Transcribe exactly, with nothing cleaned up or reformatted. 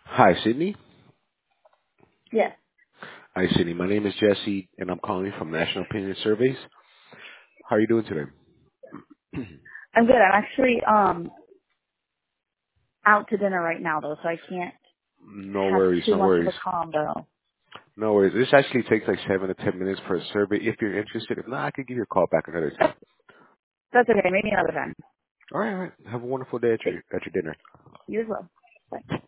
Hi, Sydney. Yes, Hi, Sydney. My name is Jesse, and I'm calling from National Opinion Surveys. How are you doing today? I'm good. I'm actually um out to dinner right now though, so I can't No have worries, too no much of a worries. combo. No worries. This actually takes like seven to ten minutes for a survey if you're interested. If not, I could give you a call back another time. That's okay. Maybe another time. All right, all right. Have a wonderful day at your Thanks. at your dinner. You as well. Bye.